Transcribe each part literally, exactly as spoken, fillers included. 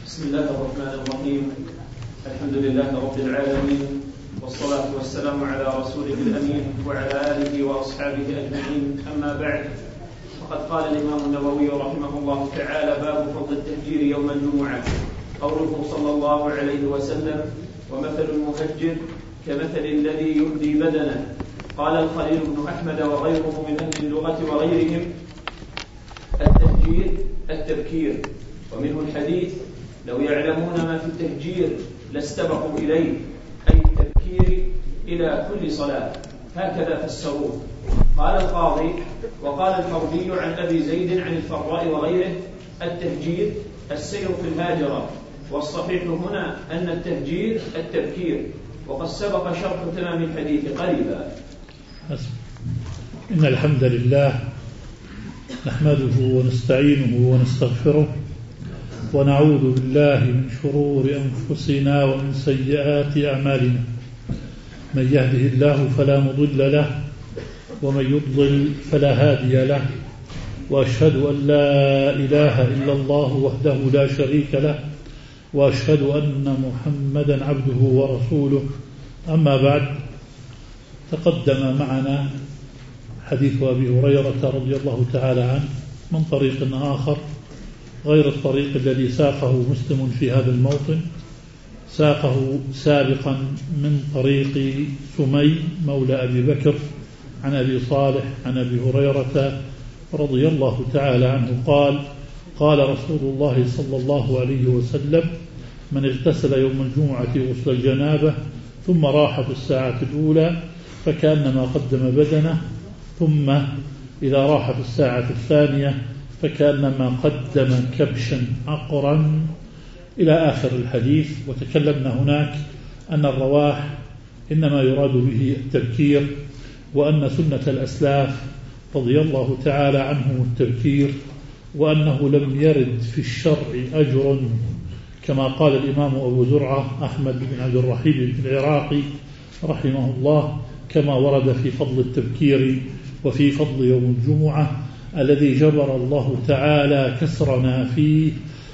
بسم الله الرحمن الرحيم. الحمد لله رب العالمين، والصلاة والسلام على رسوله الأمين وعلى آله وأصحابه أجمعين. أما بعد، فقد قال الإمام النووي رحمه الله تعالى: باب فضل التهجير يوم الجمعة. قوله صلى الله عليه وسلم: ومثل المهجر كمثل الذي يهدي بدنه. قال الخليل بن أحمد وغيره من أهل اللغة وغيرهم: التهجير التبكير. ومنه الحديث: لو يعلمون ما في التهجير لاستبقوا إليه، أي التبكير إلى كل صلاة. هكذا فسروه. قال القاضي: وقال الحربي عن أبي زيد عن الفراء وغيره: التهجير السير في الهاجرة. والصحيح هنا أن التهجير التبكير، وقد سبق شرح تمام الحديث قريبا. إن الحمد لله نحمده ونستعينه ونستغفره، ونعوذ بالله من شرور أنفسنا ومن سيئات أعمالنا. من يهده الله فلا مضل له، ومن يضلل فلا هادي له. وأشهد أن لا إله إلا الله وحده لا شريك له، وأشهد أن محمدا عبده ورسوله. أما بعد، تقدم معنا حديث أبي هريرة رضي الله تعالى عنه من طريق آخر غير الطريق الذي ساقه مسلم في هذا الموطن. ساقه سابقا من طريق سمي مولى أبي بكر عن أبي صالح عن أبي هريرة رضي الله تعالى عنه قال: قال رسول الله صلى الله عليه وسلم: من اغتسل يوم الجمعة غسل الجنابة ثم راح في الساعة الأولى فكأنما قدم بدنه، ثم إذا راح في الساعة الثانية فكأنما قدم كبشا عقرا، إلى آخر الحديث. وتكلمنا هناك أن الرواح إنما يراد به التبكير، وأن سنة الأسلاف رضي الله تعالى عنهم التبكير، وأنه لم يرد في الشرع أجر كما قال الإمام أبو زرعة أحمد بن عبد الرحيم بن العراقي رحمه الله، كما ورد في فضل التبكير وفي فضل يوم الجمعة الذي جبر الله تعالى كسرنا فيه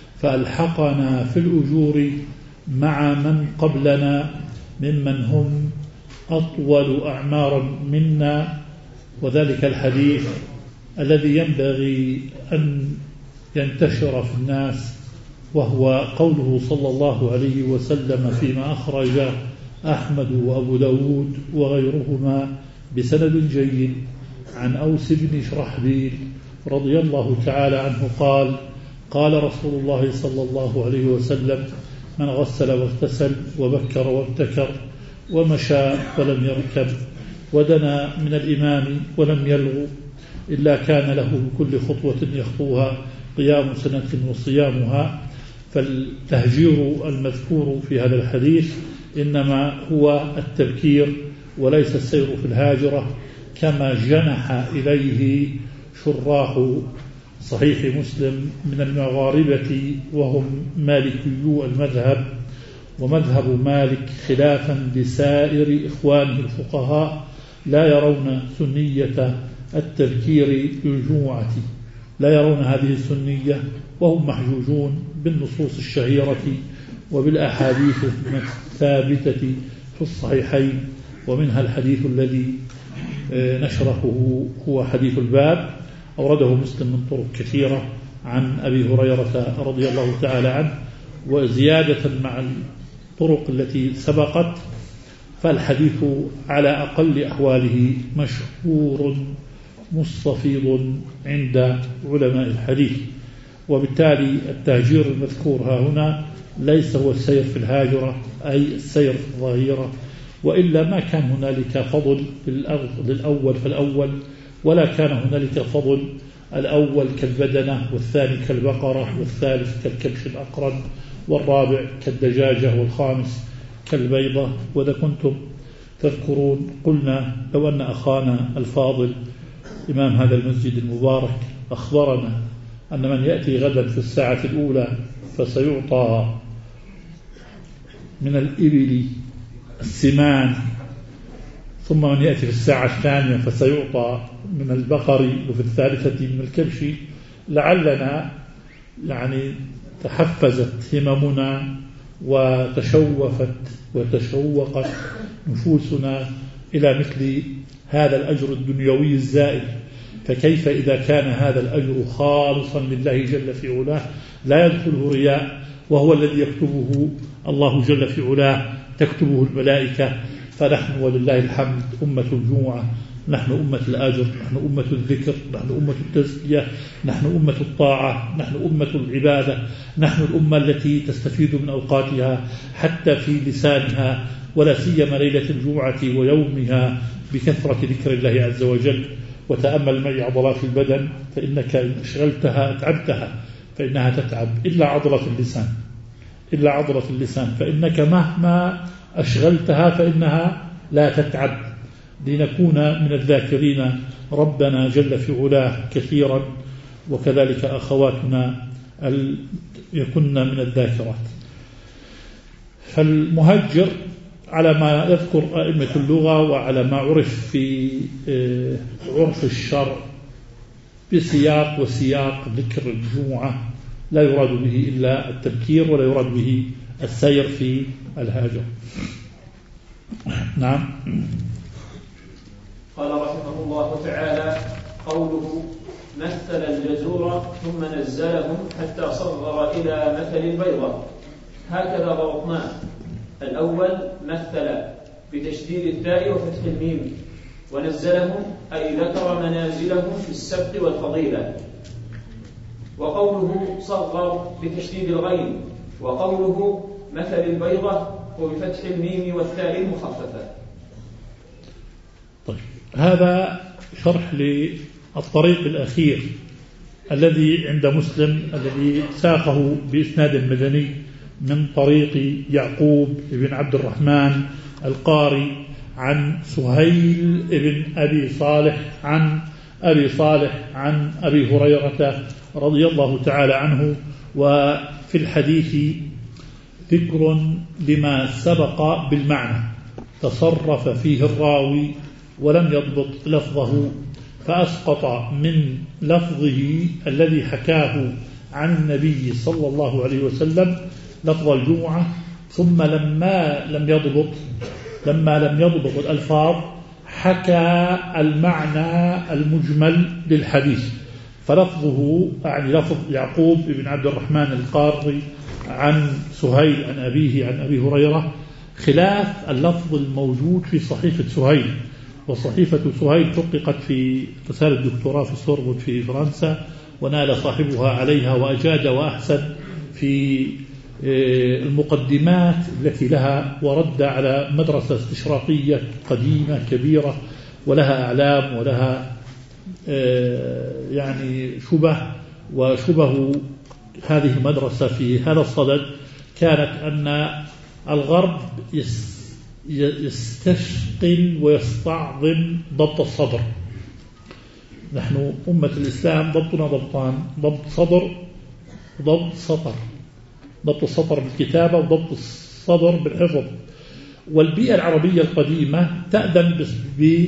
فألحقنا في الأجور مع من قبلنا ممن هم أطول أعمارا منا. وذلك الحديث الذي ينبغي أن ينتشر في الناس، وهو قوله صلى الله عليه وسلم فيما أخرج أحمد وأبو داود وغيرهما بسند جيد عن أوس بن شرحبيل رضي الله تعالى عنه قال: قال رسول الله صلى الله عليه وسلم: من غسل واغتسل وبكر وابتكر ومشى ولم يركب ودنا من الإمام ولم يلغو إلا كان له بكل خطوة يخطوها قيام سنة وصيامها. فالتهجير المذكور في هذا الحديث إنما هو التبكير وليس السير في الهاجرة، كما جنح إليه شراح صحيح مسلم من المغاربة وهم مالكيو المذهب، ومذهب مالك خلافا لسائر إخوانه الفقهاء لا يرون سنية التبكير للجمعة، لا يرون هذه السنية، وهم محجوجون بالنصوص الشهيرة وبالأحاديث الثابتة في الصحيحين، ومنها الحديث الذي نشرحه هو حديث الباب، أورده مسلم من طرق كثيرة عن أبي هريرة رضي الله تعالى عنه، وزيادة مع الطرق التي سبقت. فالحديث على أقل أحواله مشهور مستفيض عند علماء الحديث. وبالتالي التهجير المذكور ها هنا ليس هو السير في الهاجرة أي السير في الظهيرة، وإلا ما كان هنالك فضل للأول فالأول، ولا كان هنالك فضل الأول كالبدنة، والثاني كالبقرة، والثالث كالكبش الأقرن، والرابع كالدجاجة، والخامس كالبيضة. وإذا كنتم تذكرون قلنا لو أن أخانا الفاضل إمام هذا المسجد المبارك أخبرنا أن من يأتي غدا في الساعة الأولى فسيعطى من الإبل السمان، ثم من يأتي في الساعة الثانية فسيعطى من البقر، وفي الثالثة من الكبش، لعلنا يعني تحفزت هممنا وتشوفت وتشوقت نفوسنا إلى مثل هذا الأجر الدنيوي الزائل، فكيف إذا كان هذا الأجر خالصا لله جل في علاه لا يدخله رياء، وهو الذي يكتبه الله جل في علاه، تكتبه الملائكة. فنحن ولله الحمد أمة الجمعة، نحن أمة الأجر، نحن أمة الذكر، نحن أمة التزكية، نحن أمة الطاعة، نحن أمة العبادة، نحن الأمة التي تستفيد من أوقاتها حتى في لسانها، ولا سيما ليلة الجمعة ويومها بكثرة ذكر الله عز وجل. وتأمل معي عضلات البدن، فإنك إن أشغلتها أتعبتها فإنها تتعب، إلا عضلة اللسان، إلا عضلة اللسان فإنك مهما أشغلتها فإنها لا تتعب، لنكون من الذاكرين ربنا جل في علاه كثيرا، وكذلك أخواتنا يكن من الذاكرات. فالمهجر على ما يذكر أئمة اللغة وعلى ما عرف في عرف الشرع بسياق وسياق ذكر الجمعة لا يراد به إلا التبكير ولا يراد به السير في الهاجر. نعم. قال رحمه الله تعالى: قوله مثل الجزور ثم نزلهم حتى صغر إلى مثل البيضة، هكذا ضبطناه. الأول مثل بتشديد التاء وفتح الميم، ونزلهم أي ذكر منازلهم في السبق والفضيلة. وقوله صغر بتشديد الغين، وقوله مثل البيضة وبفتح الميم والتاء المخففة. طيب، هذا شرح للطريق الأخير الذي عند مسلم الذي ساقه بإسناد مدني من طريق يعقوب بن عبد الرحمن القاري عن سهيل بن أبي صالح عن أبي صالح عن أبي هريرة رضي الله تعالى عنه. وفي الحديث ذكر لما سبق بالمعنى، تصرف فيه الراوي ولم يضبط لفظه، فأسقط من لفظه الذي حكاه عن النبي صلى الله عليه وسلم لفظ الجمعة، ثم لما لم يضبط لما لم يضبط الألفاظ حكى المعنى المجمل للحديث. فلفظه يعني لفظ يعقوب بن عبد الرحمن القاري عن سهيل عن أبيه عن أبي هريرة خلاف اللفظ الموجود في صحيفة سهيل. وصحيفة سهيل تحققت في رسالة الدكتوراه في السوربون في فرنسا، ونال صاحبها عليها وأجاد وأحسن في المقدمات التي لها، ورد على مدرسة استشراقية قديمة كبيرة ولها أعلام ولها يعني شبه. وشبه هذه المدرسة في هذا الصدد كانت أن الغرب يستشقل ويستعظم ضبط الصدر. نحن أمة الإسلام ضبطنا ضبطان: ضبط صدر وضبط سطر، ضبط السطر بالكتابة وضبط الصدر بالحفظ. والبيئة العربية القديمة تأذن ب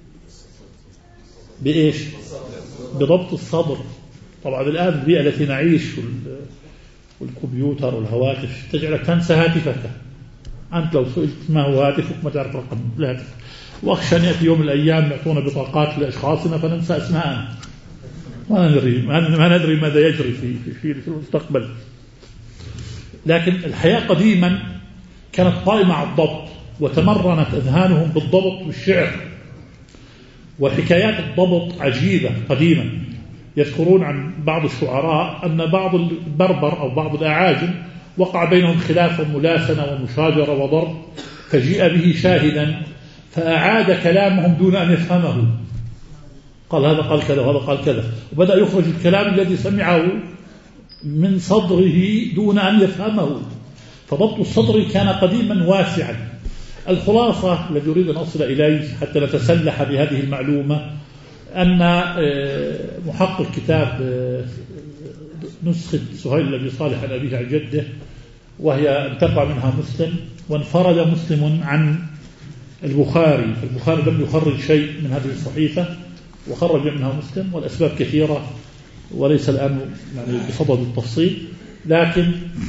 بإيش؟ بضبط الصدر. طبعا الآن البيئة التي نعيش والكمبيوتر والهواتف تجعلك تنسى هاتفك. أنت لو سئلت ما هو هاتفك ما تعرف رقم الهاتف. وأخشى أن يأتي يوم من الأيام يعطونا بطاقات لأشخاصنا فننسى أسماءنا، ما ندري ما ندري ماذا يجري في في في المستقبل. لكن الحياة قديما كانت قائمة على الضبط، وتمرنت أذهانهم بالضبط والشعر. وحكايات الضبط عجيبة قديما. يذكرون عن بعض الشعراء أن بعض البربر أو بعض الأعاجم وقع بينهم خلاف وملاسنة ومشاجرة وضرب، فجيء به شاهدا فأعاد كلامهم دون أن يفهمه. قال هذا قال كذا وهذا قال كذا، وبدأ يخرج الكلام الذي سمعه من صدره دون أن يفهمه. فضبط الصدر كان قديما واسعا. الخلاصة الذي أريد أن أصل إليه حتى نتسلح بهذه المعلومة أن محقق كتاب نسخة سهيل بن أبي صالح عن أبيه عن جده، وهي انتقى منها مسلم، وانفرد مسلم عن البخاري. فالبخاري لم يخرج شيء من هذه الصحيفة وخرج منها مسلم، والأسباب كثيرة وليس الآن يعني بصدد التفصيل. لكن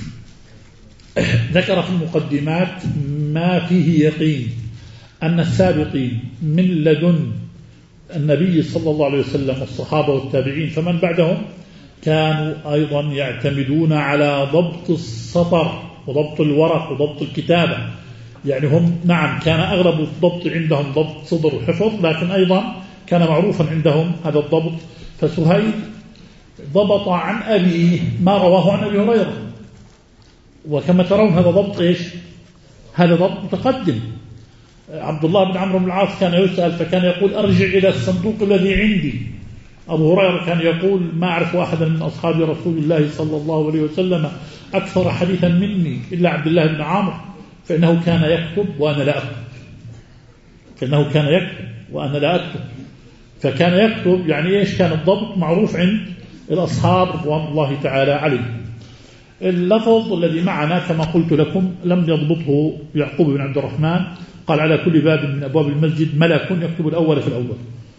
ذكر في المقدمات ما فيه يقين أن السابقين من لدن النبي صلى الله عليه وسلم والصحابة والتابعين فمن بعدهم كانوا أيضا يعتمدون على ضبط السطر وضبط الورق وضبط الكتابة. يعني هم نعم كان أغلب الضبط عندهم ضبط صدر وحفظ، لكن أيضا كان معروفا عندهم هذا الضبط. فسهيل ضبط عن أبيه ما رواه عن أبي هريرة، وكما ترون هذا ضبط إيش؟ هذا ضبط متقدم. عبد الله بن عمرو بن العاص كان يسأل فكان يقول أرجع إلى الصندوق الذي عندي. أبو هريرة كان يقول ما أعرف أحدا من أصحاب رسول الله صلى الله عليه وسلم أكثر حديثا مني إلا عبد الله بن عمرو، فإنه كان يكتب وأنا لا أكتب فإنه كان يكتب وأنا لا أكتب فكان يكتب. يعني إيش؟ كان الضبط معروف عند الأصحاب رضوان الله تعالى عليهم. اللفظ الذي معنا كما قلت لكم لم يضبطه يعقوب بن عبد الرحمن، قال على كل باب من أبواب المسجد ملك يكتب الأول في الأول.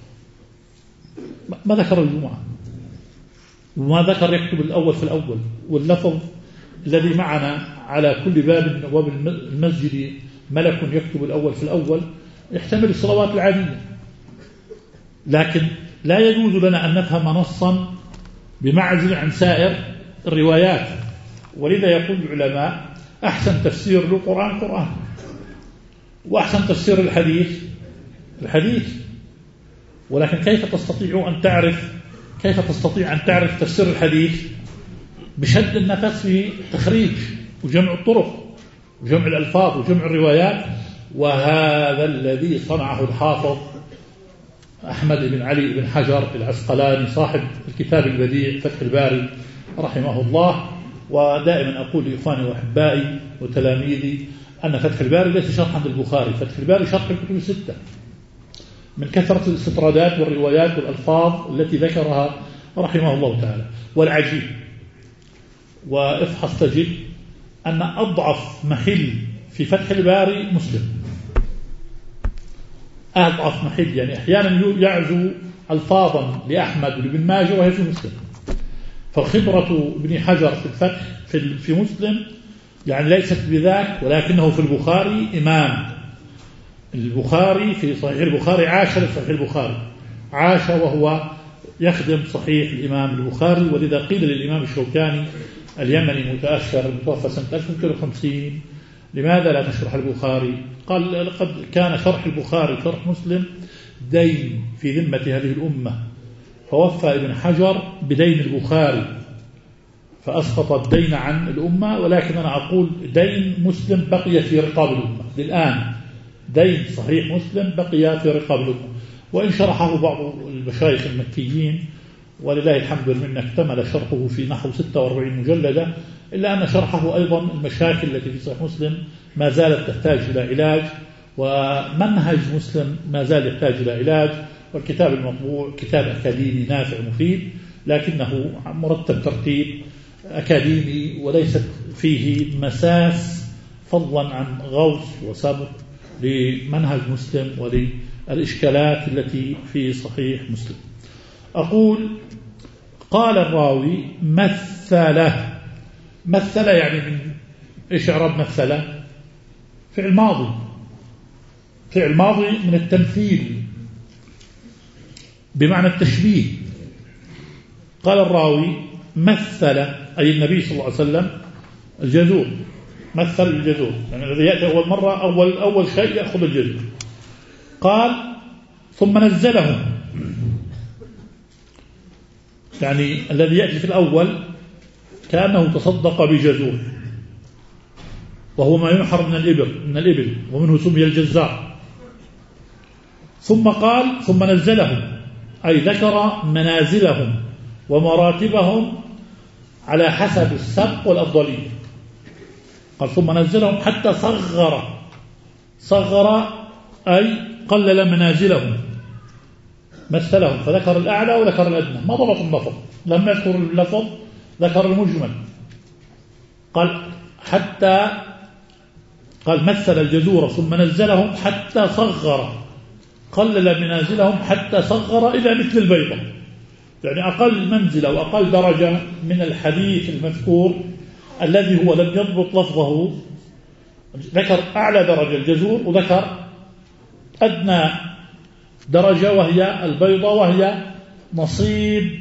ما ذكر الجمعة وما ذكر يكتب الأول في الأول. واللفظ الذي معنا على كل باب من أبواب المسجد ملك يكتب الأول في الأول يحتمل الصلوات العادية، لكن لا يجوز لنا أن نفهم نصا بمعزل عن سائر الروايات. ولذا يقول العلماء أحسن تفسير للقرآن قرآن، وأحسن تفسير الحديث الحديث. ولكن كيف تستطيع أن تعرف كيف تستطيع أن تعرف تفسير الحديث بشد النفس في تخريج وجمع الطرق وجمع الألفاظ وجمع الروايات؟ وهذا الذي صنعه الحافظ أحمد بن علي بن حجر العسقلاني صاحب الكتاب البديع فتح الباري رحمه الله. ودائما أقول لإخواني وأحبائي وتلاميذي أن فتح الباري ليس شرحا للبخاري، فتح الباري شرح الكتب الستة من كثرة الاستطرادات والروايات والألفاظ التي ذكرها رحمه الله تعالى. والعجيب وافحص تجد أن أضعف محل في فتح الباري مسلم، أضعف محل. يعني أحيانا يعزو ألفاظا لأحمد ولابن ماجه وهي في مسلم. فخبرة ابن حجر في الفتح في في مسلم يعني ليست بذاك، ولكنه في البخاري إمام. البخاري في صحيح البخاري عاش لصحيح البخاري، عاش وهو يخدم صحيح الإمام البخاري. ولذا قيل للإمام الشوكاني اليمني متأخر المتوفى سنة ألف ومئتين وخمسين لماذا لا تشرح البخاري؟ قال لقد كان شرح البخاري شرح مسلم دين في ذمة هذه الأمة، فوفى ابن حجر بدين البخاري فأسقط الدين عن الأمة. ولكن أنا أقول دين مسلم بقي في رقاب الأمة للآن، دين صحيح مسلم بقي في رقاب الأمة، وإن شرحه بعض المشايخ المكيين ولله الحمد والمنة اكتمل شرحه في نحو ستة وأربعين مجلدة، إلا أن شرحه أيضا المشاكل التي في صحيح مسلم ما زالت تحتاج إلى علاج، ومنهج مسلم ما زال يحتاج إلى علاج. والكتاب المطبوع كتاب أكاديمي نافع مفيد، لكنه مرتب ترتيب أكاديمي وليست فيه مساس فضلا عن غوص وسبق لمنهج مسلم وللإشكالات التي في صحيح مسلم. أقول قال الراوي مثله. مثل يعني من إيش إعراب مثله؟ فعل ماضي، فعل ماضي من التمثيل بمعنى التشبيه. قال الراوي مثل أي النبي صلى الله عليه وسلم الجذور، مثل الجذور يعني الذي يأتي أول مرة أول, أول شيء يأخذ الجذور. قال ثم نزلهم، يعني الذي يأتي في الأول كأنه تصدق بجذور وهو ما ينحر من الإبل من الإبل ومنه سمي الجزار. ثم قال ثم نزلهم أي ذكر منازلهم ومراتبهم على حسب السبق والأفضلية. قال ثم نزلهم حتى صغر، صغر أي قلل منازلهم، مثلهم فذكر الأعلى وذكر الأدنى، ما ضبط اللفظ، لم يذكر اللفظ ذكر المجمل. قال حتى قال مثل الجذور ثم نزلهم حتى صغر، قلل منازلهم حتى صغر إلى مثل البيضة، يعني أقل منزلة وأقل درجة من الحديث المذكور الذي هو لم يضبط لفظه ذكر أعلى درجة الجزور وذكر أدنى درجة وهي البيضة، وهي نصيب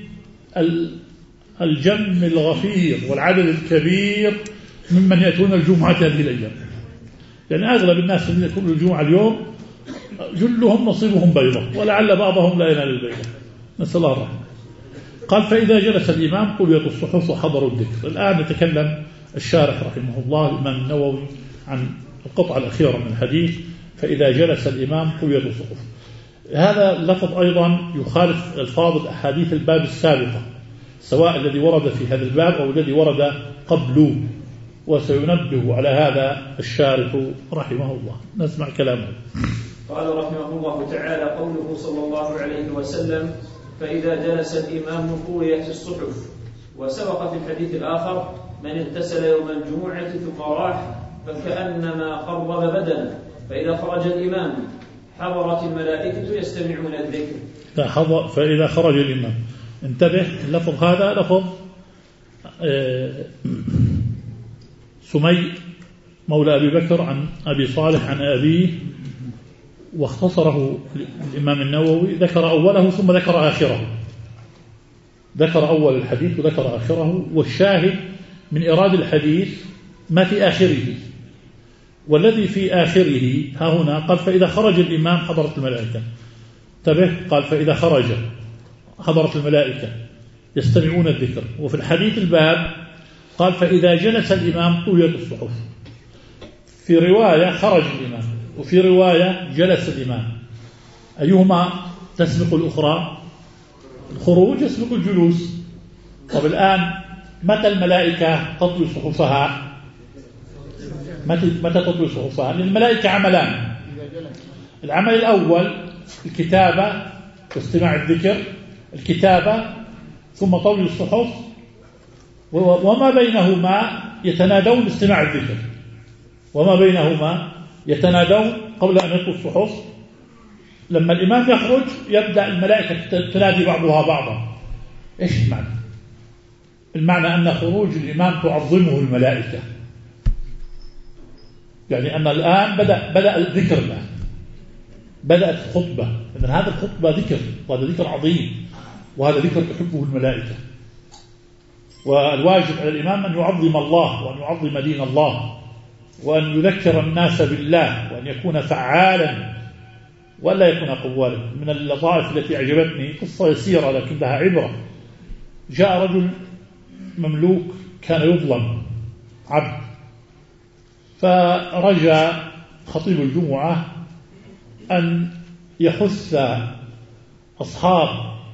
الجم الغفير والعدد الكبير ممن يأتون الجمعة هذه الأيام. يعني أغلب الناس الذين يأتون الجمعة اليوم جلهم نصيبهم بيضة، ولعل بعضهم لا ينال البيضة، نسأل الله الرحمة. قال فإذا جلس الإمام طويت الصحف وحضروا الذكر. الآن يتكلم الشارح رحمه الله الإمام النووي عن القطعة الأخيرة من الحديث فإذا جلس الإمام طويت الصحف. هذا اللفظ أيضا يخالف الفاظ الأحاديث الباب السابقة، سواء الذي ورد في هذا الباب أو الذي ورد قبله، وسينبه على هذا الشارح رحمه الله. نسمع كلامه. قال رحمه الله تعالى: قوله صلى الله عليه وسلم: فإذا جلس الإمام طويت الصحف. وسبق في الحديث الآخر: من اغتسل يوم الجمعة ثم راح فكأنما قرب بدنه، فإذا خرج الإمام حضرت الملائكة يستمعون الذكر. فإذا خرج الإمام، انتبه اللفظ هذا لفظ سمي مولى أبي بكر عن أبي صالح عن أبيه، واختصره الإمام النووي، ذكر أوله ثم ذكر آخره، ذكر أول الحديث وذكر آخره. والشاهد من إراد الحديث ما في آخره، والذي في آخره ها هنا قال فإذا خرج الإمام حضرت الملائكة. انتبه، قال فإذا خرج حضرت الملائكة يستمعون الذكر. وفي الحديث الباب قال فإذا جلس الإمام طويت الصحف. في رواية خرج الإمام، وفي رواية جلس الإمام. أيهما تسبق الأخرى؟ الخروج يسبق الجلوس. طب الآن متى الملائكة تطوي صحفها؟ متى تطوي صحفها؟ للملائكة عملان: العمل الأول الكتابة واستماع الذكر، الكتابة ثم طوي الصحف، وما بينهما يتنادون باستماع الذكر، وما بينهما يتنادون قبل أن يطوي الصحف. لما الإمام يخرج يبدأ الملائكة تنادي بعضها بعضا. إيش المعنى؟ المعنى أن خروج الإمام تعظمه الملائكة، يعني أن الآن بدأ بدأ الذكر، الآن بدأت الخطبة. إذن هذا الخطبة ذكر، وهذا ذكر عظيم، وهذا ذكر تحبه الملائكة. والواجب على الإمام أن يعظم الله، وأن يعظم دين الله، وأن يذكر الناس بالله، وأن يكون فعالا ولا يكون قوالا. من اللطائف التي أعجبتني قصة يسيرة لكن لها عبرة. جاء رجل مملوك كان يظلم عبد، فرجى خطيب الجمعة أن يحث أصحاب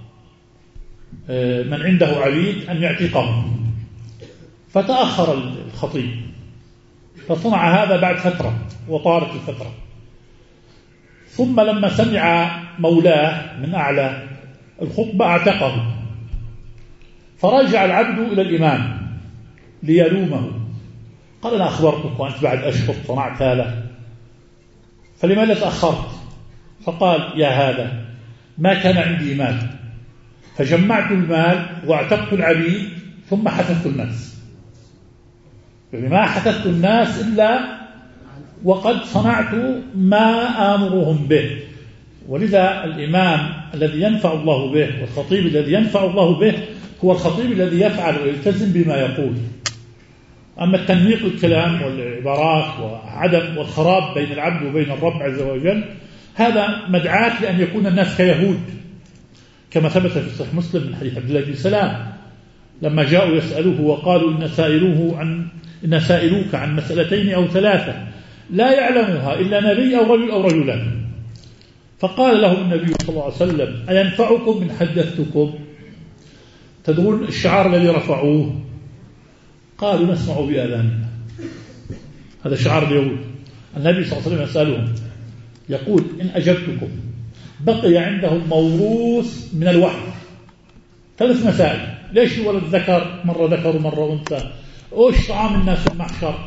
من عنده عبيد أن يعتقهم، فتأخر الخطيب، فصنع هذا بعد فترة وطارت الفترة. ثم لما سمع مولاه من أعلى الخطبة اعتقه، فرجع العبد إلى الإمام ليلومه، قال أنا أخبرتك وأنت بعد أشهر صنعت هذا، فلماذا تأخرت؟ فقال يا هذا ما كان عندي مال، فجمعت المال واعتقت العبيد ثم حثثت الناس. يعني ما حثثت الناس إلا وقد صنعت ما آمرهم به. ولذا الإمام الذي ينفع الله به والخطيب الذي ينفع الله به هو الخطيب الذي يفعل ويلتزم بما يقول. أما التنميق الكلام والعبارات وعدم والخراب بين العبد وبين الرب عز وجل هذا مدعاة لأن يكون الناس كيهود، كما ثبت في صحيح مسلم من حديث عبد الله بن سلام لما جاءوا يسألوه وقالوا إن سائلوه عن إن سائلوك عن مسألتين أو ثلاثة لا يعلمها إلا نبي أو رجل أو رجلان، فقال له النبي صلى الله عليه وسلم أينفعكم من حدثتكم؟ تدرون الشعار الذي رفعوه؟ قالوا نسمع بآذاننا. هذا شعار اليهود. النبي صلى الله عليه وسلم يسألهم يقول إن أجبتكم بقي عندهم موروث من الوحي ثلاث مسائل: ليش ولد ذكر مرة ذكر ومرة أنثى؟ وش طعام الناس في المحشر؟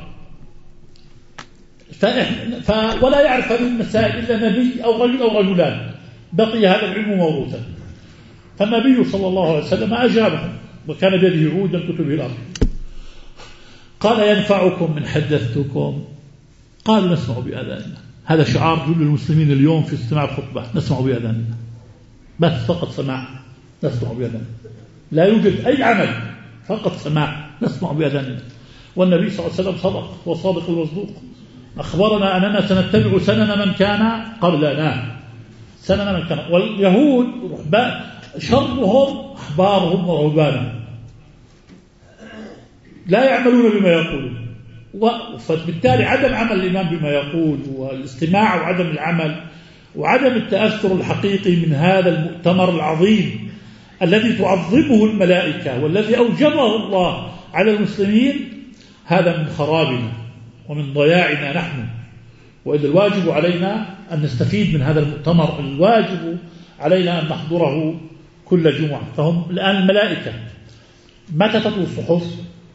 ف... ولا يعرف هذه المسائل إلا نبي أو رجل أو رجلان، بقي هذا العلم موروثا. فالنبي صلى الله عليه وسلم أجابهم وكان بيده عود تمسك به الأرض. قال ينفعكم من حدثتكم؟ قالوا نسمع بآذاننا. هذا شعار جل المسلمين اليوم في استماع الخطبة، نسمع بآذاننا، بس فقط سماع، نسمع بآذاننا، لا يوجد أي عمل، فقط سماع، نسمع بآذاننا. والنبي صلى الله عليه وسلم صدق وصادق المصدوق، أخبرنا أننا سنتبع سنن من كان قبلنا، سنن من كان. واليهود شرهم أحبارهم ورهبانهم، لا يعملون بما يقولون، فبالتالي عدم عمل الإمام بما يقول والاستماع وعدم العمل وعدم التأثر الحقيقي من هذا المؤتمر العظيم الذي تعظمه الملائكة والذي أوجبه الله على المسلمين، هذا من خرابنا ومن ضياعنا نحن. وإذا الواجب علينا أن نستفيد من هذا المؤتمر، الواجب علينا أن نحضره كل جمعة. فهم الآن الملائكة متى تطوي الصحف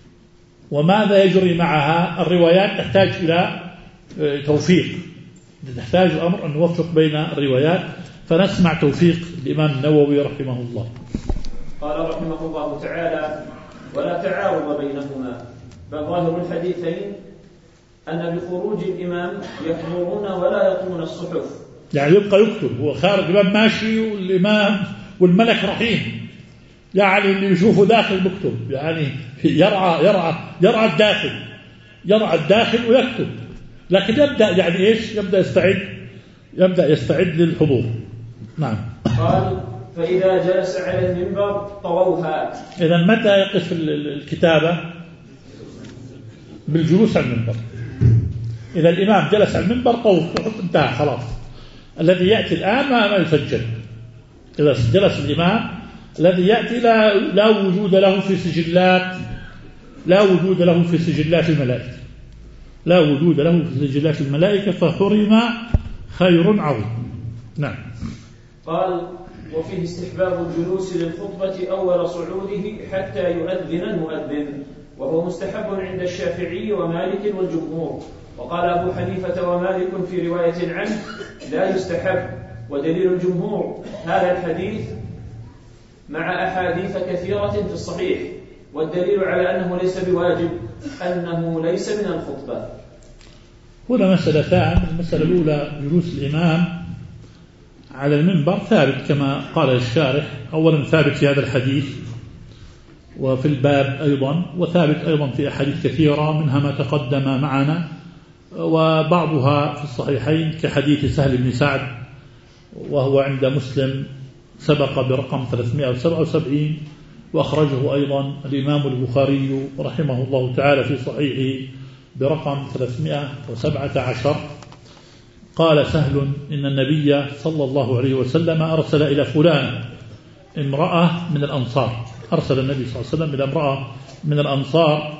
وماذا يجري معها؟ الروايات تحتاج إلى توفيق، تحتاج الأمر أن نوفق بين الروايات، فنسمع توفيق الإمام النووي رحمه الله. قال رحمه الله تعالى: ولا تعارض بينهما، بل ظاهر الحديثين أن بخروج الإمام يحضرون ولا يطوون الصحف، يعني يبقى يكتب، هو خارج الإمام ماشي والإمام والملك رحيم، يعني اللي يشوفه داخل مكتب، يعني يرعى يرعى يرعى الداخل يرعى الداخل ويكتب، لكن يبدأ يعني إيش؟ يبدأ يستعد يبدأ يستعد للحضور. نعم. قال: فإذا جلس على المنبر طووها. إذا متى يقف الكتابة؟ بالجلوس على المنبر. إذا الإمام جلس على المنبر طووا الصحف، انتهى خلاص. الذي يأتي الآن ما, ما يسجل. إذا جلس الإمام الذي يأتي لا, لا وجود له في سجلات لا وجود له في سجلات الملائكة لا وجود له في سجلات الملائكة فحرم خير عظيم. نعم. قال: وفيه استحباب الجلوس للخطبة أول صعوده حتى يؤذن المؤذن، وهو مستحب عند الشافعي ومالك والجمهور. وقال أبو حنيفة ومالك في رواية عنه: لا يستحب. ودليل الجمهور هذا الحديث مع أحاديث كثيرة في الصحيح، والدليل على أنه ليس بواجب أنه ليس من الخطبة. هنا مسألتان. المسألة الأولى جلوس الإمام على المنبر ثابت كما قال الشارح، أولا ثابت في هذا الحديث وفي الباب أيضا، وثابت أيضا في أحاديث كثيرة منها ما تقدم معنا، وبعضها في الصحيحين كحديث سهل بن سعد وهو عند مسلم سبق برقم ثلاثمائة وسبعة وسبعين، وأخرجه أيضا الإمام البخاري رحمه الله تعالى في صحيحه برقم ثلاثمائة وسبعة عشر. قال سهل: إن النبي صلى الله عليه وسلم أرسل إلى فلان امرأة من الأنصار، أرسل النبي صلى الله عليه وسلم إلى امرأة من الأنصار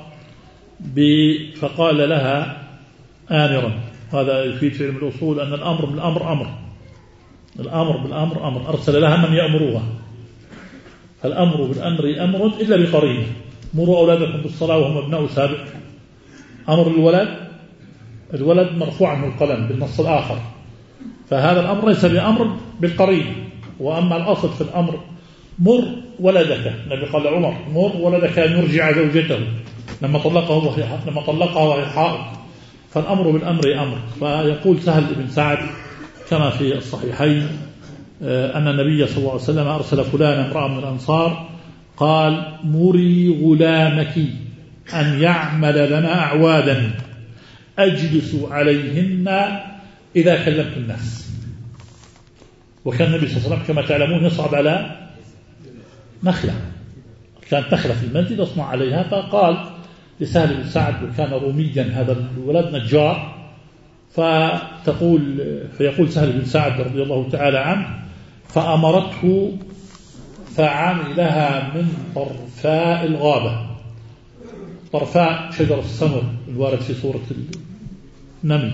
فقال لها آمرا. هذا يفيد في علم الأصول أن الأمر بالأمر أمر، الأمر بالأمر أمر، أرسل لها من يأمروها، فالأمر بالأمر أمر إلا بقرينة. مروا أولادكم بالصلاة وهم أبناء سابق. أمر الولد الولد مرفوع عنه القلم بالنص الآخر، فهذا الأمر ليس بأمر بالقرينة. وأما الأصل في الأمر مر ولدك، النبي قال لعمر: مر ولدك أن يرجع زوجته لما طلقه لما طلقها وهي حائض، فالأمر بالأمر أمر. فيقول سهل بن سعد كما في الصحيحين أن النبي صلى الله عليه وسلم أرسل فلان امرأة من الأنصار قال: مري غلامك أن يعمل لنا أعوادا أجلس عليهن إذا كلمت الناس. وكان النبي صلى الله عليه وسلم كما تعلمون يصعد على نخلة، كانت نخلة في المسجد يصنع عليها، فقال لسهل بن سعد، وكان روميا هذا الولد نجار، فتقول فيقول سهل بن سعد رضي الله تعالى عنه: فأمرته فعملها من طرفاء الغابة. طرفاء شجر السمر الوارد في سورة النمل،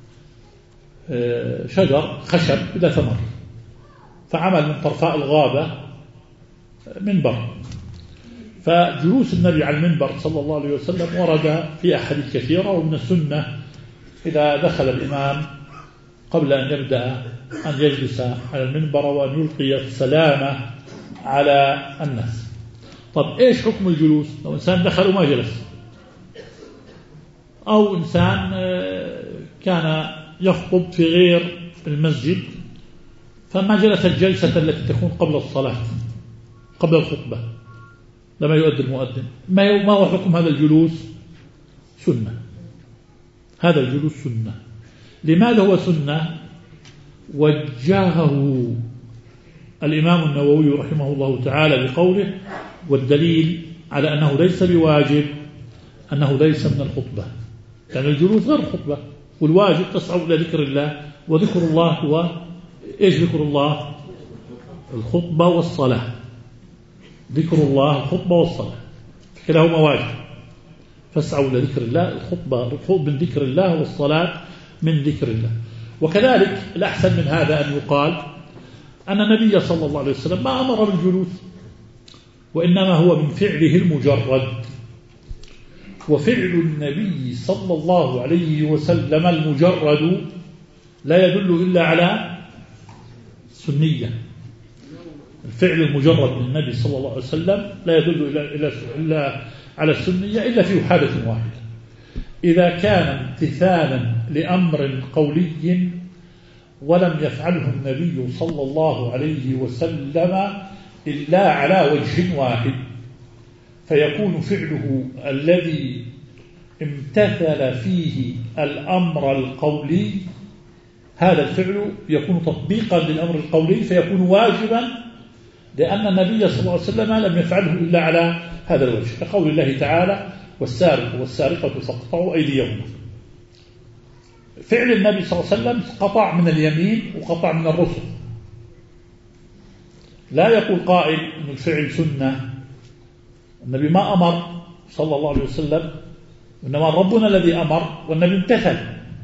شجر خشب بلا ثمر، فعمل من طرفاء الغابة منبر. فجلوس النبي على المنبر صلى الله عليه وسلم ورد في أحاديث كثيرة، ومن السنة إذا دخل الإمام قبل أن يبدأ أن يجلس على المنبر وأن يلقي السلام على الناس. طب إيش حكم الجلوس لو إنسان دخل وما جلس؟ أو إنسان كان يخطب في غير المسجد فما جلس الجلسة التي تكون قبل الصلاة قبل الخطبة لما يؤذن المؤذن، ما هو حكم هذا الجلوس؟ سنة. هذا الجلوس سنة. لماذا هو سنة؟ وجهه الإمام النووي رحمه الله تعالى بقوله: والدليل على أنه ليس بواجب أنه ليس من الخطبة. يعني الجلوس غير الخطبة، والواجب تسعوا إلى ذكر الله، وذكر الله هو إيش ذكر الله؟ الخطبة والصلاة. ذكر الله الخطبة والصلاة كلاهما واجب، فاسعوا إلى ذكر الله. الخطبة من ذكر الله والصلاة من ذكر الله. وكذلك الأحسن من هذا أن يقال أن النبي صلى الله عليه وسلم ما أمر بالجلوس، وإنما هو من فعله المجرد. وفعل النبي صلى الله عليه وسلم المجرد لا يدل إلا على سنية. الفعل المجرد من النبي صلى الله عليه وسلم لا يدل إلا, إلا على السنية إلا في حالة واحدة: إذا كان امتثالا لأمر قولي ولم يفعله النبي صلى الله عليه وسلم إلا على وجه واحد، فيكون فعله الذي امتثل فيه الأمر القولي، هذا الفعل يكون تطبيقا للأمر القولي فيكون واجبا، لأن النبي صلى الله عليه وسلم لم يفعله إلا على هذا الوجه، كقول الله تعالى: والسارق والسارقة فاقطعوا أيديهما. فعل النبي صلى الله عليه وسلم قطع من اليمين وقطع من الرسل. لا يقول قائل أن الفعل سنة، النبي ما أمر صلى الله عليه وسلم، إنما ربنا الذي أمر والنبي امتثل،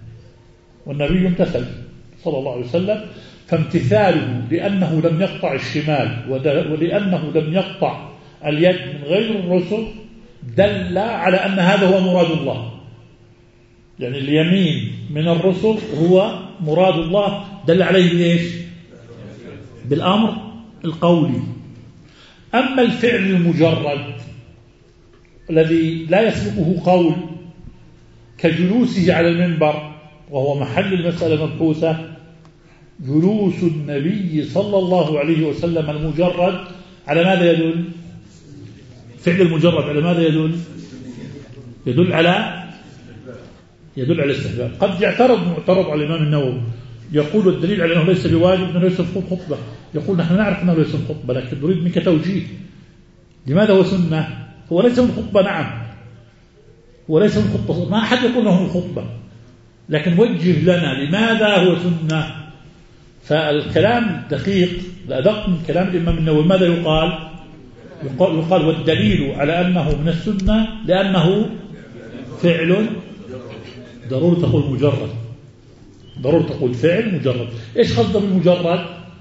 والنبي امتثل صلى الله عليه وسلم. فامتثاله لأنه لم يقطع الشمال ولأنه لم يقطع اليد من غير الرسل دل على أن هذا هو مراد الله. يعني اليمين من الرسل هو مراد الله، دل عليه بإيش؟ بالأمر القولي. أما الفعل المجرد الذي لا يسبقه قول كجلوسه على المنبر، وهو محل المسألة مبحوثة، جلوس النبي صلى الله عليه وسلم المجرد على ماذا يدل؟ فعل المجرد على ماذا يدل؟ يدل على يدل على الاستحباب. قد يعترض معترض على الإمام النووي يقول الدليل على أنه ليس بواجب أنه ليس خطبة. يقول نحن نعرف أنه ليس خطبة، لكن نريد منك توجيه. لماذا هو سنة؟ هو ليس من خطبة، نعم هو ليس من خطبة، ما أحد يقول له من خطبة، لكن وجه لنا لماذا هو سنة. فالكلام دقيق لأدق من كلام الإمام النووي. ماذا يقال؟ يقال, يقال والدليل على أنه من السنة لأنه فعل. ضروري تقول مجرد، ضروري تقول فعل مجرد. إيش قصد بالمجرد؟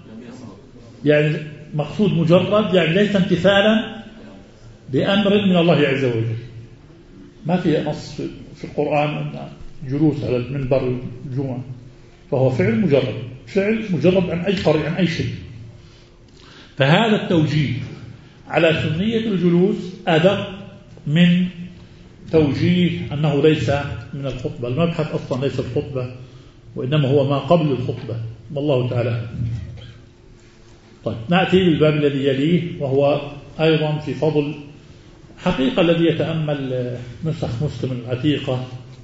يعني مقصود مجرد يعني ليس امتثالا بأمر من الله عز وجل. ما في نص في القرآن أن جلوس على المنبر الجمعة، فهو فعل مجرد، فعل مجرد عن أي قرء عن أي شيء. فهذا التوجيه على سنية الجلوس أدق من توجيه أنه ليس من الخطبة. المبحث أصلا ليس الخطبة، وإنما هو ما قبل الخطبة، والله تعالى. طيب نأتي بالباب الذي يليه، وهو أيضا في فضل حقيقة الذي يتأمل نسخ مسلم العتيقة.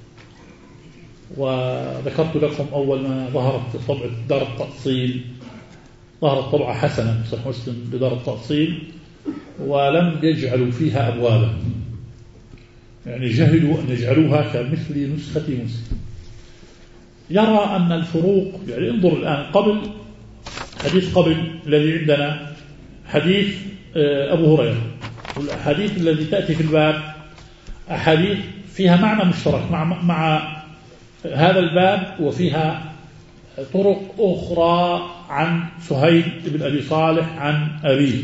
وذكرت لكم أول ما ظهرت طبعة دار التأصيل، ظهرت طبعة حسنة نسخ مسلم بدار التأصيل، ولم يجعلوا فيها أبوابا، يعني جهلوا أن يجعلوها كمثل نسخة مسلم. يرى أن الفروق، يعني انظر الآن قبل حديث قبل الذي عندنا حديث أبو هريرة، والحديث الذي تأتي في الباب أحاديث فيها معنى مشترك مع, مع هذا الباب، وفيها طرق أخرى عن سهيل بن أبي صالح عن أبيه.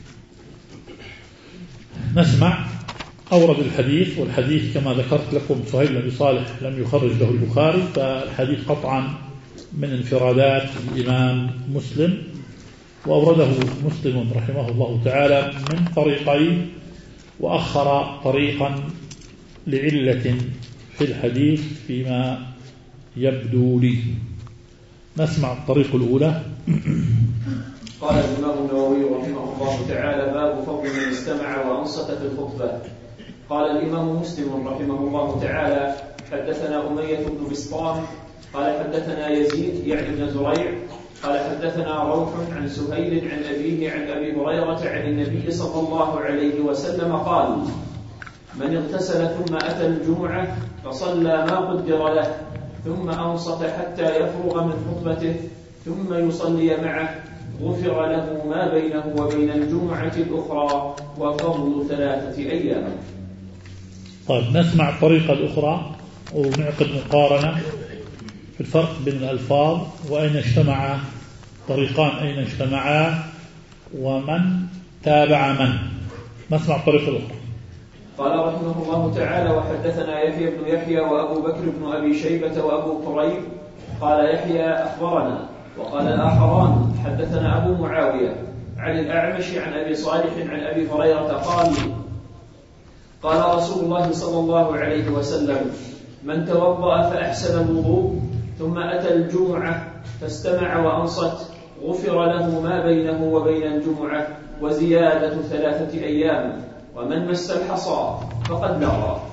نسمع. أورد الحديث، والحديث كما ذكرت لكم سهيل بن أبي صالح لم يخرج له البخاري، فالحديث قطعا من انفرادات الإمام مسلم، وأورده مسلم رحمه الله تعالى من طريقين، وأخر طريقا لعلة في في الحديث فيما يبدو لي. نسمع الطريق الأولى. قال الإمام النووي رحمه الله تعالى: باب فضل من استمع وأنصت في الخطبة. قال الإمام مسلم رحمه الله تعالى: حدثنا أمية بن بسطام قال حدثنا يزيد يعني بن زريع قال حدثنا روح عن سهيل عن أبيه عن أبي هريرة عن النبي صلى الله عليه وسلم قال: من اغتسل ثم أتى الجمعة فصلى ما قدر له ثم أنصت حتى يفرغ من خطبته ثم يصلي معه غفر له ما بينه وبين الجمعة الأخرى وفضل ثلاثة أيام. طيب، نسمع الطريقة الأخرى ونعقد مقارنة في الفرق بين الألفاظ وأين اجتمع طريقان، أين اجتمعا ومن تابع من. نسمع الطريقة الأخرى. قال رحمه الله تعالى: وحدثنا يحيى بن يحيى وأبو بكر بن أبي شيبة وأبو كريب قال يحيى أخبرنا، وقال الآخران حدثنا أبو معاوية عن الأعمش عن أبي صالح عن أبي هريرة قال: قال رسول الله صلى الله عليه وسلم: من توضأ فأحسن الوضوء ثم أتى الجمعة فاستمع وأنصت غفر له ما بينه وبين الجمعة وزيادة ثلاثة أيام، ومن مس الحصى فقد لغى.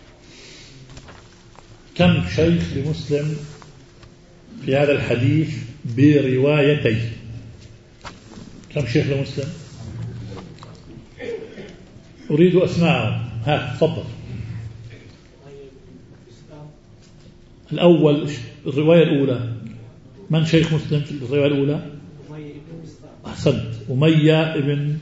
كم شيخ لمسلم في هذا الحديث بروايتي؟ كم شيخ لمسلم؟ أريد أسماءهم. ها تفضل. الأول الرواية الأولى، من شيخ مسلم في الرواية الأولى؟ أحسنت، أمية ابن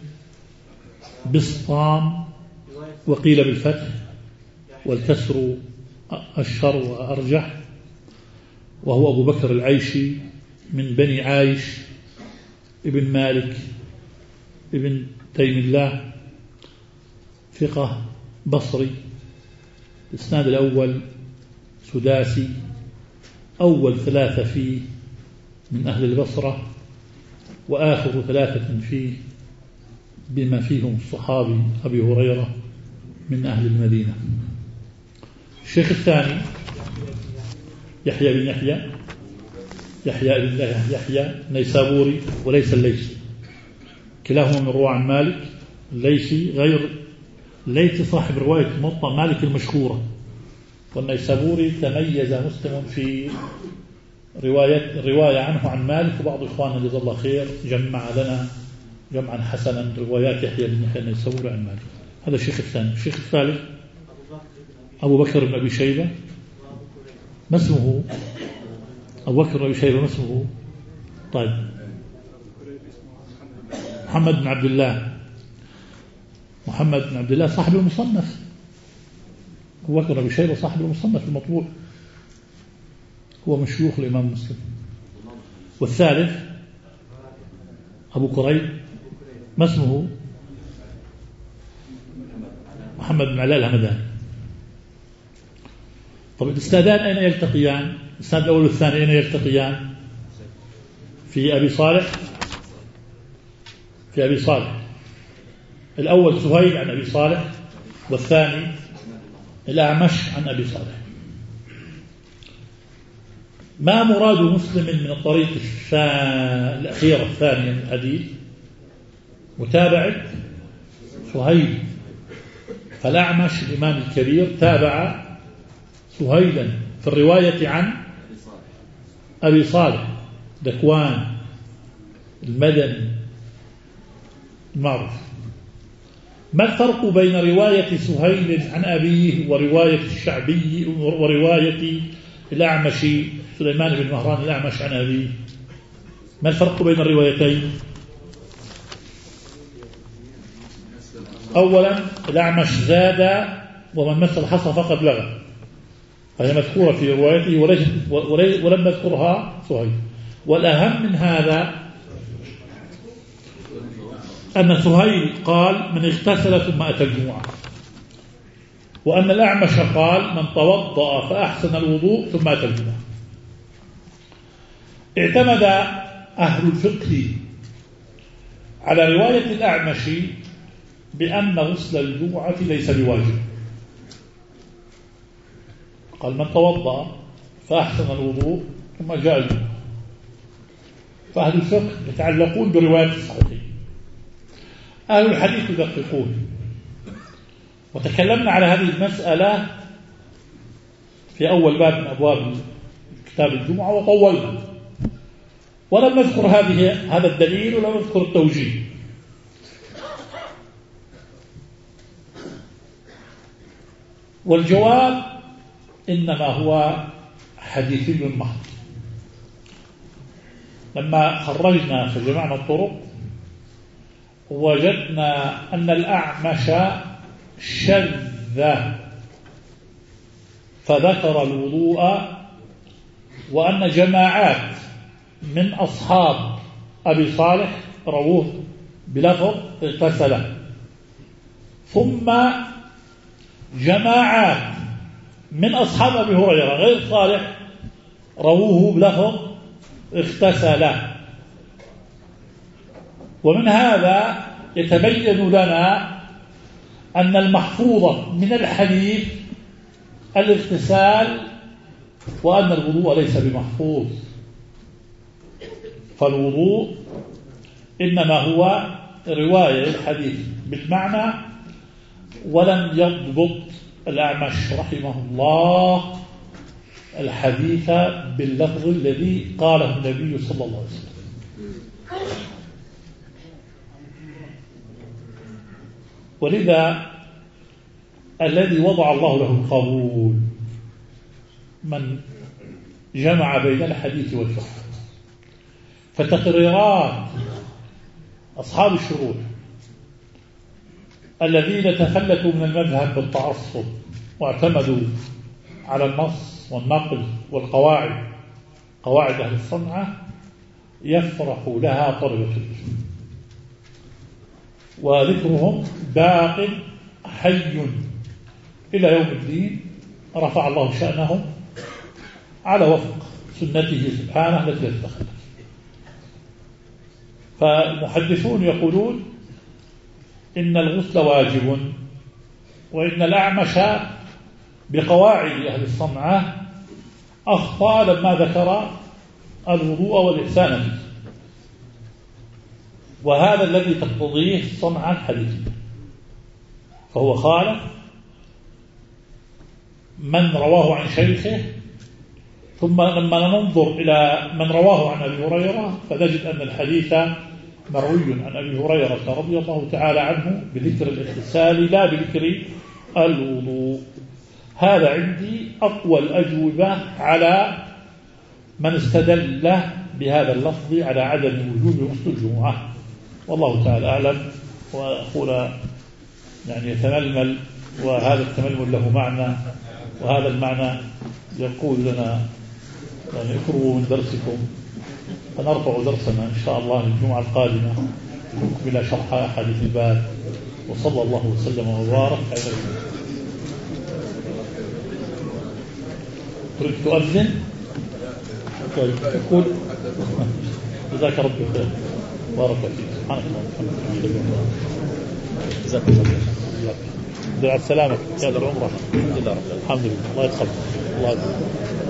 بسطام، وقيل بالفتح والكسر أشهر وأرجح، وهو أبو بكر العيشي من بني عايش ابن مالك ابن تيم الله، ثقة بصري. الإسناد الأول سداسي، أول ثلاثة فيه من أهل البصرة، وآخر ثلاثة فيه بما فيهم الصحابي أبي هريرة من أهل المدينة. الشيخ الثاني يحيى بن يحيى يحيى بن يحيى نيسابوري وليس الليثي، كلاهما من رواة عن مالك. الليثي غير ليث صاحب رواية موطأ مالك المشهورة، والنيسابوري تميز مسلم في رواية الرواية عنه عن مالك، وبعض إخواننا جزاه الله خير جمع لنا جمعا حسنا روايات يحيى بن يحيى النيسابوري عن مالك. هذا الشيخ الثاني. الشيخ الثالث أبو بكر بن أبي شيبة، ما اسمه؟ أبو بكر بن أبي شيبة ما اسمه؟ طيب، محمد بن عبد الله محمد بن عبد الله صاحب المصنف. أبو بكر بن أبي شيبة صاحب المصنف المطبوع، هو من شيوخ الإمام مسلم. والثالث أبو كريب، ما اسمه؟ محمد بن علاء الهمداني. طب الإسنادان أين يلتقيان؟ الإسناد الأول والثاني أين يلتقيان؟ في أبي صالح في أبي صالح الأول سهيل عن أبي صالح، والثاني الأعمش عن أبي صالح. ما مراد مسلم من الطريق الأخيرة الثانية من الحديث؟ متابعة سهيل، فالأعمش الإمام الكبير تابع سهيلا في الرواية عن أبي صالح ذكوان المدني المعروف. ما الفرق بين رواية سهيل عن أبيه ورواية الشعبي ورواية الأعمش سليمان بن مهران الأعمش عن أبيه؟ ما الفرق بين الروايتين؟ أولا الأعمش زاد ومن مس الحصى فقد لغى، فهي مذكورة في روايته ولم يذكرها سهيل. والأهم من هذا أن سهيل قال من اغتسل ثم أتى الجمعة، وأن الأعمش قال من توضأ فأحسن الوضوء ثم أتى الجمعة. اعتمد أهل الفقه على رواية الأعمش بأن غسل الجمعة ليس بواجب، قال من توضأ فأحسن الوضوء ثم جاء الجمعة. فأهل الفقه يتعلقون برواية الصحيحين، أهل الحديث يدققون. وتكلمنا على هذه المسألة في أول باب من أبواب كتاب الجمعة وطولنا، ولم نذكر هذه هذا الدليل ولم نذكر التوجيه. والجواب إنما هو حديثي محض. لما خرجنا فجمعنا الطرق وجدنا أن الأعمش شذ فذكر الوضوء، وأن جماعات من أصحاب أبي صالح رووه بلفظ اغتسل، ثم جماعات من أصحاب أبي هريرة غير صالح رووه بلفظ اغتسل. ومن هذا يتبين لنا أن المحفوظة من الحديث الاغتسال، وأن الوضوء ليس بمحفوظ. فالوضوء إنما هو رواية الحديث بالمعنى، ولم يضبط الأعمش رحمه الله الحديث باللفظ الذي قاله النبي صلى الله عليه وسلم. ولذا الذي وضع الله له القبول من جمع بين الحديث والفقه. فتقريرات أصحاب الشروط الذين تفلتوا من المذهب بالتعصب واعتمدوا على النص والنقل والقواعد، قواعد أهل الصنعة، يفرح لها طلبة العلم، وذكرهم باق حي إلى يوم الدين، رفع الله شأنهم على وفق سنته سبحانه التي اتخذت. فالمحدثون يقولون إن الغسل واجب، وإن الأعمش بقواعد أهل الصنعة أخطأ لما ذكر الوضوء والإحسان فيه، وهذا الذي تقتضيه الصنعة الحديثية. فهو خالف من رواه عن شيخه، ثم لما ننظر إلى من رواه عن أبي هريرة فنجد أن الحديث مروي عن أبي هريرة رضي الله تعالى عنه بذكر الاغتسال لا بذكر الوضوء. هذا عندي أقوى الأجوبة على من استدل بهذا اللفظ على عدم وجوب غسل الجمعة، والله تعالى أعلم. وأخونا يعني يتململ، وهذا التململ له معنى، وهذا المعنى يقول لنا يعني اقرؤوا من درسكم، فنرفع درسنا إن شاء الله الجمعة القادمة بلا شرح أحاديث الباب. وصلى الله وسلم وبارك على نبينا. تريد تؤذن؟ طيب تقول جزاك ربي خير، بارك فيك، سبحانك اللهم وبحمدك، جزاك الله خير. دعاء السلامة يا العمرة. الحمد لله، الله يتقبل. الله يتقبل.